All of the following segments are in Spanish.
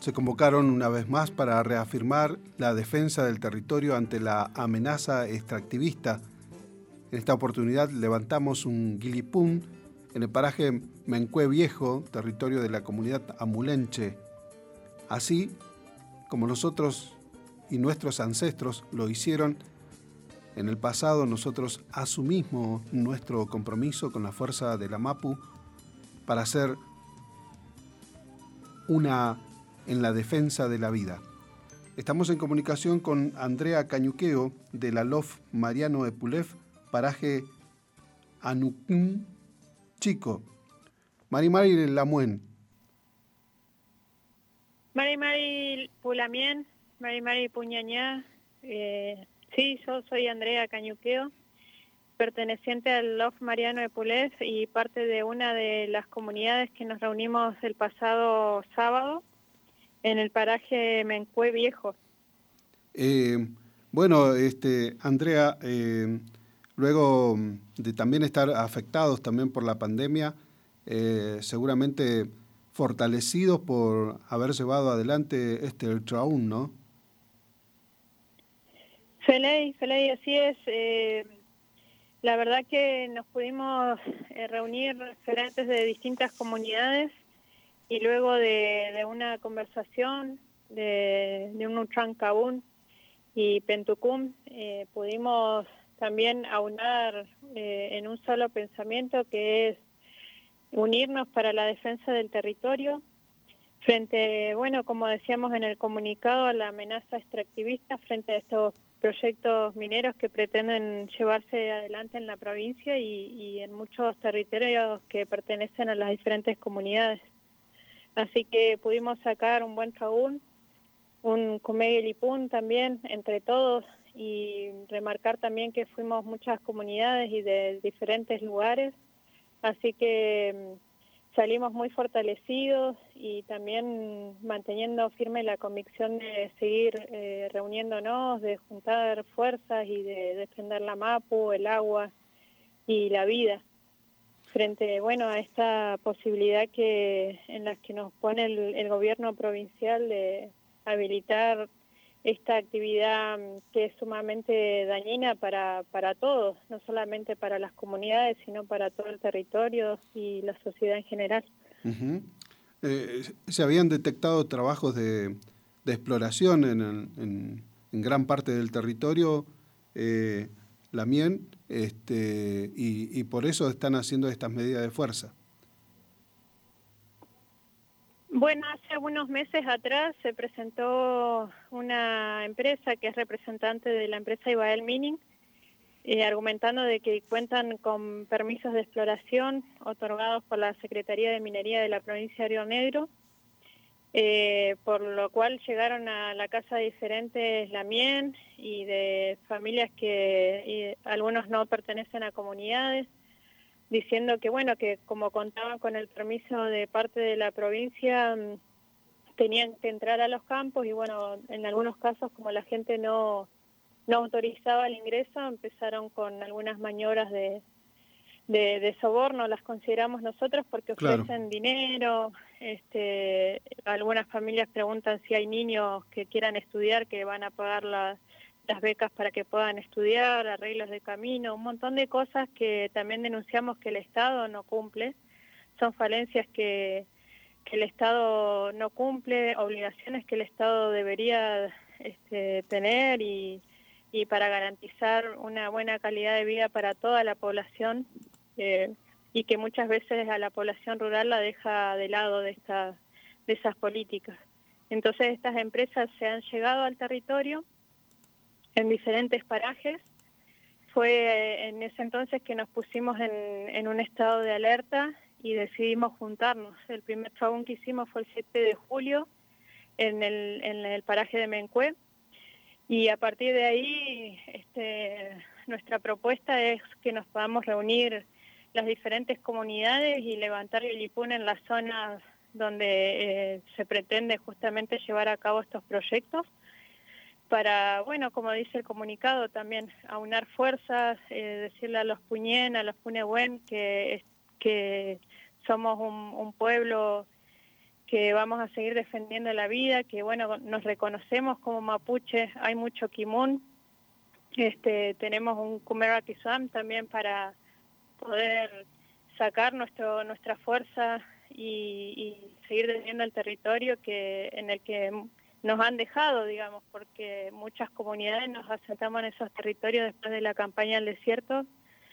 se convocaron una vez más para reafirmar la defensa del territorio ante la amenaza extractivista. En esta oportunidad levantamos un guilipún en el paraje Mencue Viejo, territorio de la comunidad amulenche. Así como nosotros y nuestros ancestros lo hicieron en el pasado, nosotros asumimos nuestro compromiso con la fuerza de la MAPU para ser una en la defensa de la vida. Estamos en comunicación con Andrea Cañuqueo de la LOF Mariano Epulef, paraje Anucún Chico. Mari Lamuen. Mari Pulamien, Mari Puñañá. Sí, yo soy Andrea Cañuqueo, perteneciente al LOF Mariano Epulef y parte de una de las comunidades que nos reunimos el pasado sábado en el paraje Mencue Viejo. Andrea, luego de también estar afectados también por la pandemia, seguramente fortalecidos por haber llevado adelante el Traún, ¿no? Feley, así es. La verdad que nos pudimos reunir referentes de distintas comunidades y luego de una conversación de un Utrancabún y Pentucum, pudimos también aunar en un solo pensamiento, que es unirnos para la defensa del territorio frente, como decíamos en el comunicado, a la amenaza extractivista frente a estos proyectos mineros que pretenden llevarse adelante en la provincia y en muchos territorios que pertenecen a las diferentes comunidades. Así que pudimos sacar un buen traún, un Kumegelipún también entre todos, y remarcar también que fuimos muchas comunidades y de diferentes lugares, así que salimos muy fortalecidos y también manteniendo firme la convicción de seguir reuniéndonos, de juntar fuerzas y de defender la MAPU, el agua y la vida frente a esta posibilidad en la que nos pone el gobierno provincial de habilitar esta actividad que es sumamente dañina para todos, no solamente para las comunidades, sino para todo el territorio y la sociedad en general. Uh-huh. Se habían detectado trabajos de exploración en gran parte del territorio, Lamien, y por eso están haciendo estas medidas de fuerza. Bueno, hace algunos meses atrás se presentó una empresa que es representante de la empresa Ibael Mining, argumentando de que cuentan con permisos de exploración otorgados por la Secretaría de Minería de la provincia de Río Negro, por lo cual llegaron a la casa de diferentes Lamien y de familias que algunos no pertenecen a comunidades, diciendo que como contaban con el permiso de parte de la provincia, tenían que entrar a los campos y en algunos casos, como la gente no autorizaba el ingreso, empezaron con algunas maniobras de soborno, las consideramos nosotros, porque ofrecen Claro. dinero. Algunas familias preguntan si hay niños que quieran estudiar, que van a pagar las becas para que puedan estudiar, arreglos de camino, un montón de cosas que también denunciamos que el Estado no cumple. Son falencias que el Estado no cumple, obligaciones que el Estado debería tener y para garantizar una buena calidad de vida para toda la población, y que muchas veces a la población rural la deja de lado de esas políticas. Entonces estas empresas se han llegado al territorio en diferentes parajes. Fue en ese entonces que nos pusimos en un estado de alerta y decidimos juntarnos. El primer traún que hicimos fue el 7 de julio en el paraje de Mencue, y a partir de ahí nuestra propuesta es que nos podamos reunir las diferentes comunidades y levantar el Ipún en las zonas donde se pretende justamente llevar a cabo estos proyectos, para, como dice el comunicado, también aunar fuerzas, decirle a los Puñén, a los Punehuen, que somos un pueblo que vamos a seguir defendiendo la vida, que bueno, nos reconocemos como mapuches, hay mucho quimún, tenemos un Kumera Kizam también para poder sacar nuestra fuerza y seguir defendiendo el territorio en el que nos han dejado, digamos, porque muchas comunidades nos asentamos en esos territorios después de la campaña del desierto,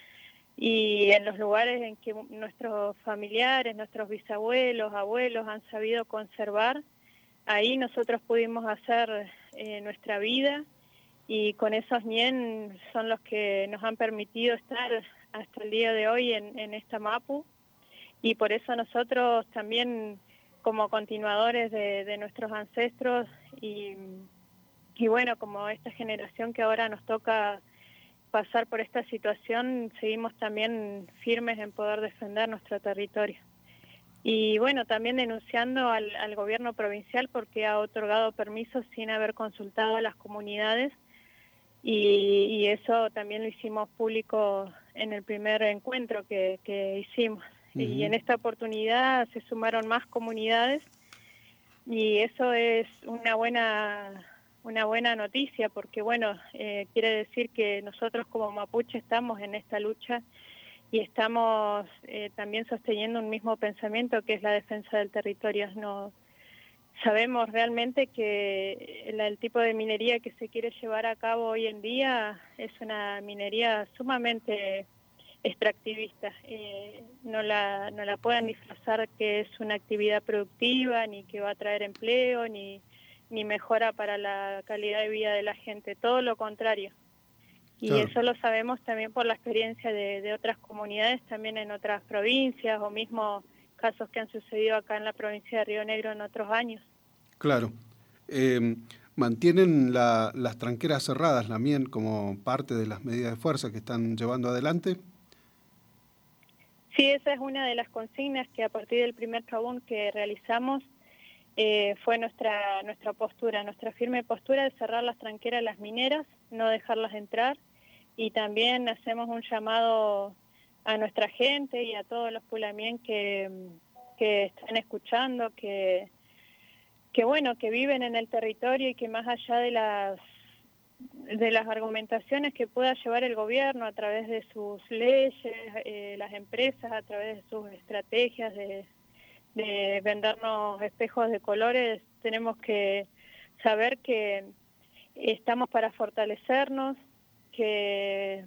y en los lugares en que nuestros familiares, nuestros bisabuelos, abuelos han sabido conservar, ahí nosotros pudimos hacer nuestra vida, y con esos ñen son los que nos han permitido estar hasta el día de hoy en esta Mapu, y por eso nosotros también, como continuadores de nuestros ancestros, y bueno, como esta generación que ahora nos toca pasar por esta situación, seguimos también firmes en poder defender nuestro territorio. Y bueno, también denunciando al gobierno provincial porque ha otorgado permisos sin haber consultado a las comunidades, y eso también lo hicimos público en el primer encuentro que hicimos. Uh-huh. Y en esta oportunidad se sumaron más comunidades, y eso es una buena noticia, porque bueno, quiere decir que nosotros como mapuche estamos en esta lucha y estamos también sosteniendo un mismo pensamiento, que es la defensa del territorio. No sabemos realmente que el tipo de minería que se quiere llevar a cabo hoy en día es una minería sumamente extractivista. No la pueden disfrazar que es una actividad productiva, ni que va a traer empleo, ni mejora para la calidad de vida de la gente, todo lo contrario. Y claro, eso lo sabemos también por la experiencia de otras comunidades, también en otras provincias, o mismo casos que han sucedido acá en la provincia de Río Negro en otros años. Claro. ¿Mantienen las tranqueras cerradas, la MIEN, como parte de las medidas de fuerza que están llevando adelante? Sí, esa es una de las consignas que a partir del primer trabón que realizamos fue nuestra postura, nuestra firme postura de cerrar las tranqueras, las mineras, no dejarlas entrar, y también hacemos un llamado a nuestra gente y a todos los pulamien que están escuchando, que bueno, que viven en el territorio, y que más allá de las argumentaciones que pueda llevar el gobierno a través de sus leyes, las empresas a través de sus estrategias de vendernos espejos de colores, tenemos que saber que estamos para fortalecernos, que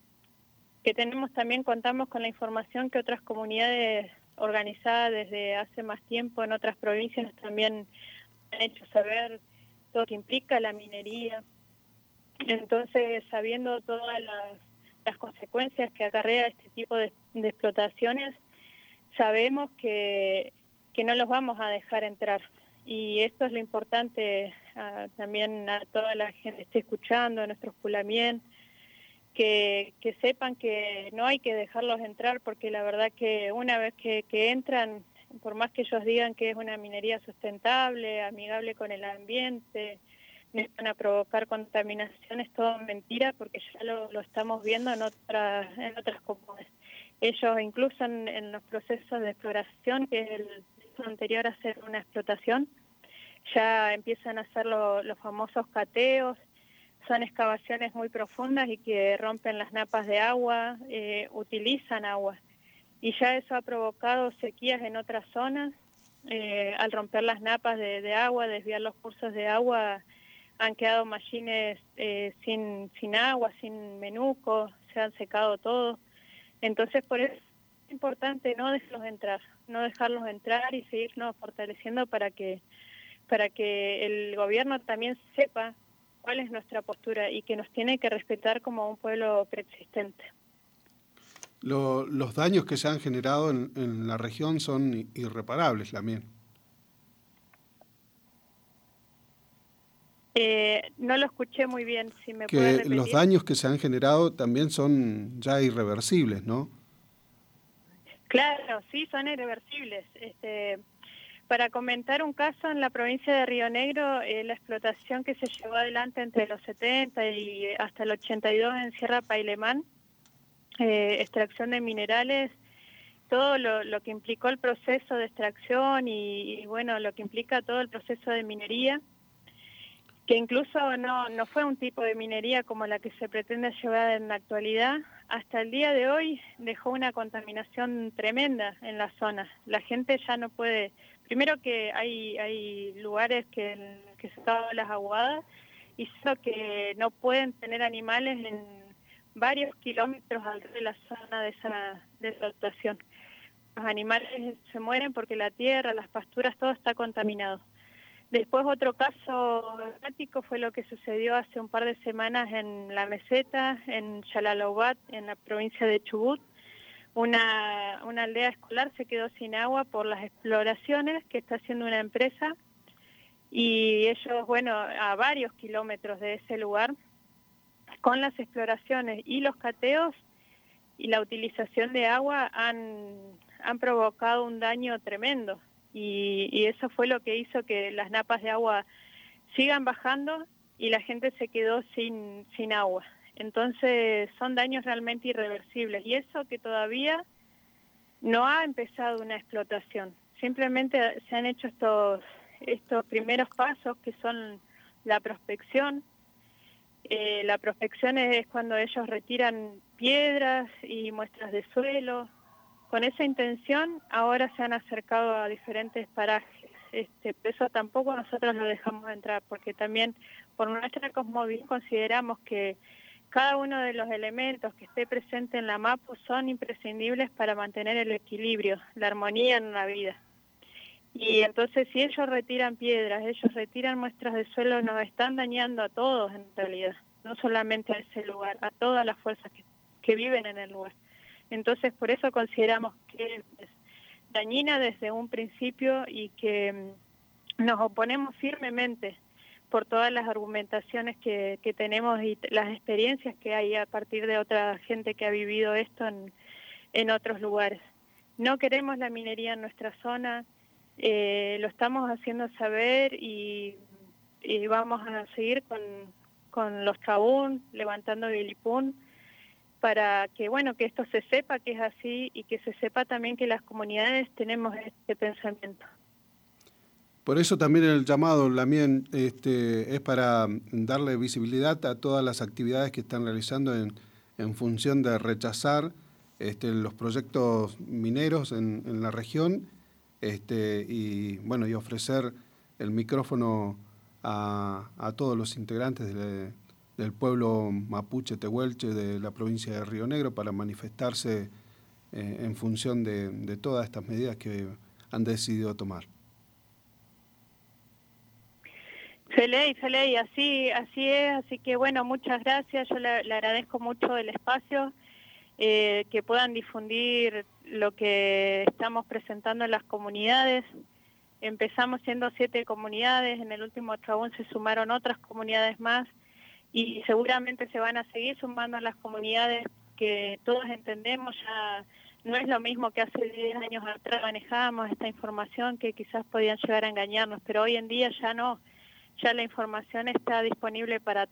contamos con la información que otras comunidades organizadas desde hace más tiempo en otras provincias también han hecho saber todo lo que implica la minería. Entonces, sabiendo todas las consecuencias que acarrea este tipo de explotaciones, sabemos que no los vamos a dejar entrar. Y esto es lo importante también a toda la gente que esté escuchando, a nuestros pulamien, que sepan que no hay que dejarlos entrar, porque la verdad que una vez que entran, por más que ellos digan que es una minería sustentable, amigable con el ambiente, no van a provocar contaminación, es todo mentira, porque ya lo estamos viendo en otras comunidades. Ellos incluso en los procesos de exploración, que es el anterior a hacer una explotación, ya empiezan a hacer los famosos cateos. Son excavaciones muy profundas y que rompen las napas de agua, utilizan agua. Y ya eso ha provocado sequías en otras zonas. Al romper las napas de agua, desviar los cursos de agua, han quedado machines sin agua, sin menuco, se han secado todo. Entonces, por eso es importante no dejarlos entrar y seguirnos fortaleciendo para que el gobierno también sepa cuál es nuestra postura y que nos tiene que respetar como un pueblo preexistente. Los daños que se han generado en la región son irreparables también. No lo escuché muy bien, si me que puede repetir. Los daños que se han generado también son ya irreversibles, ¿no? Claro, sí, son irreversibles. Para comentar un caso, en la provincia de Río Negro, la explotación que se llevó adelante entre los 70 y hasta el 82 en Sierra Pailemán, extracción de minerales, todo lo que implicó el proceso de extracción y bueno, lo que implica todo el proceso de minería, que incluso no fue un tipo de minería como la que se pretende llevar en la actualidad. Hasta el día de hoy dejó una contaminación tremenda en la zona. La gente ya no puede... Primero que hay lugares que se acaban las aguadas, y eso que no pueden tener animales en varios kilómetros alrededor de la zona de esa actuación. Los animales se mueren porque la tierra, las pasturas, todo está contaminado. Después otro caso dramático fue lo que sucedió hace un par de semanas en la meseta, en Yalalaubat, en la provincia de Chubut. Una aldea escolar se quedó sin agua por las exploraciones que está haciendo una empresa, y ellos, bueno, a varios kilómetros de ese lugar, con las exploraciones y los cateos y la utilización de agua han provocado un daño tremendo. Y eso fue lo que hizo que las napas de agua sigan bajando y la gente se quedó sin agua. Entonces son daños realmente irreversibles, y eso que todavía no ha empezado una explotación. Simplemente se han hecho estos primeros pasos, que son la prospección. La prospección es cuando ellos retiran piedras y muestras de suelo. Con esa intención ahora se han acercado a diferentes parajes. Por eso tampoco nosotros lo dejamos entrar, porque también por nuestra cosmovisión consideramos que cada uno de los elementos que esté presente en la MAPU son imprescindibles para mantener el equilibrio, la armonía en la vida. Y entonces si ellos retiran piedras, ellos retiran muestras de suelo, nos están dañando a todos en realidad, no solamente a ese lugar, a todas las fuerzas que viven en el lugar. Entonces por eso consideramos que es dañina desde un principio, y que nos oponemos firmemente por todas las argumentaciones que tenemos y las experiencias que hay a partir de otra gente que ha vivido esto en otros lugares. No queremos la minería en nuestra zona, lo estamos haciendo saber, y vamos a seguir con los tabún, levantando Guilipún, para que, bueno, que esto se sepa que es así, y que se sepa también que las comunidades tenemos este pensamiento. Por eso también el llamado, Lamien, es para darle visibilidad a todas las actividades que están realizando en función de rechazar los proyectos mineros en la región, y bueno, y ofrecer el micrófono a todos los integrantes del pueblo mapuche tehuelche de la provincia de Río Negro, para manifestarse en función de todas estas medidas que han decidido tomar. Feley, así es, así que bueno, muchas gracias, yo le agradezco mucho el espacio, que puedan difundir lo que estamos presentando en las comunidades. Empezamos siendo 7 comunidades, en el último trabún se sumaron otras comunidades más, y seguramente se van a seguir sumando a las comunidades, que todos entendemos, ya no es lo mismo que hace 10 años atrás manejábamos esta información, que quizás podían llegar a engañarnos, pero hoy en día ya no. Ya la información está disponible para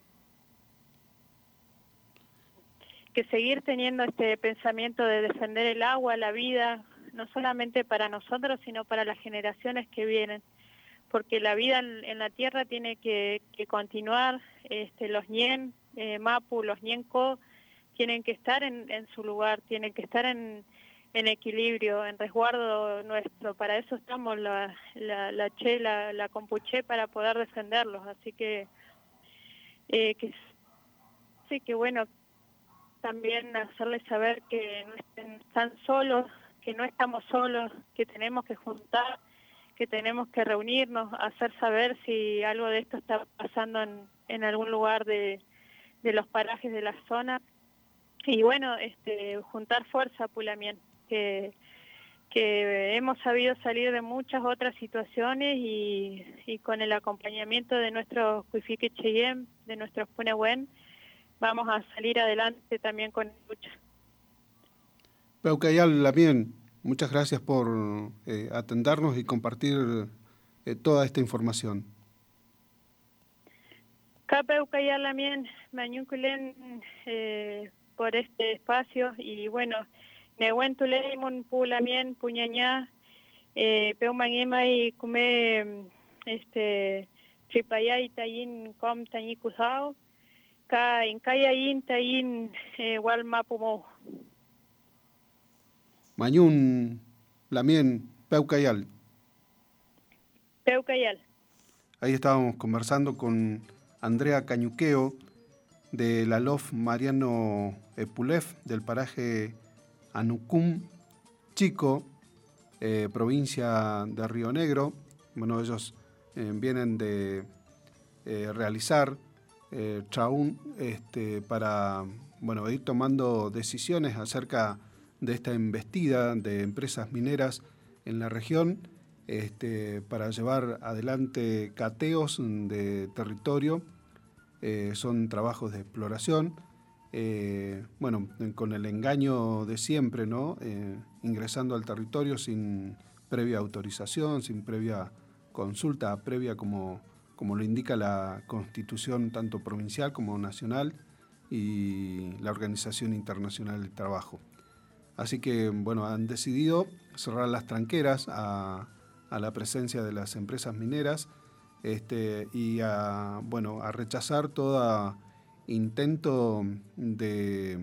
que seguir teniendo este pensamiento de defender el agua, la vida, no solamente para nosotros, sino para las generaciones que vienen, porque la vida en la tierra tiene que continuar. Los ñen, Mapu, los ñenco, tienen que estar en su lugar, tienen que estar en equilibrio, en resguardo nuestro. Para eso estamos la Che, la Compuché, para poder defenderlos. Así que sí, que bueno, también hacerles saber que no están solos, que no estamos solos, que tenemos que juntar, que tenemos que reunirnos, hacer saber si algo de esto está pasando en algún lugar de los parajes de la zona. Y bueno, juntar fuerza, Pulamien, que hemos sabido salir de muchas otras situaciones, y con el acompañamiento de nuestros Cuifique Cheyenne, de nuestros Punehuen, vamos a salir adelante también con la lucha. Peucayal, Lamien, muchas gracias por atendernos y compartir toda esta información. Peucayal, Lamien, Mañunculen, por este espacio, y bueno, Newen Tuleimun Pulamien Puñañá Peumangema y Kume Tripaya y Tayin Com Tañi Cusao Ka Inkayayin Tayin Walmapumo Mañún Lamien Peucayal. Peucayal. Ahí estábamos conversando con Andrea Cañuqueo de la LOF Mariano Epulef del paraje Anucum Chico, provincia de Río Negro. Bueno, ellos vienen de realizar traún para ir tomando decisiones acerca de esta embestida de empresas mineras en la región, para llevar adelante cateos de territorio. Son trabajos de exploración, con el engaño de siempre, ¿no? Ingresando al territorio sin previa autorización, sin previa consulta previa, como lo indica la Constitución tanto provincial como nacional y la Organización Internacional del Trabajo. Así que, han decidido cerrar las tranqueras a la presencia de las empresas mineras, y a rechazar todo intento de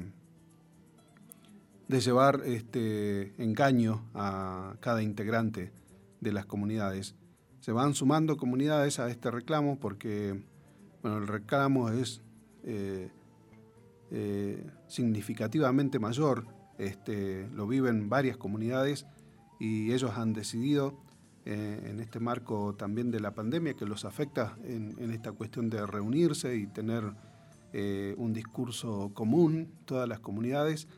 llevar engaño a cada integrante de las comunidades. Se van sumando comunidades a este reclamo porque el reclamo es significativamente mayor. Lo viven varias comunidades y ellos han decidido, en este marco también de la pandemia que los afecta en esta cuestión de reunirse y tener un discurso común, todas las comunidades,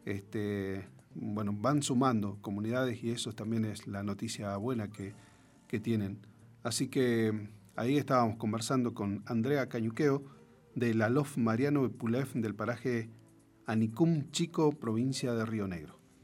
van sumando comunidades y eso también es la noticia buena que tienen. Así que ahí estábamos conversando con Andrea Cañuqueo de la LOF Mariano Epulef del paraje Anicum Chico, provincia de Río Negro.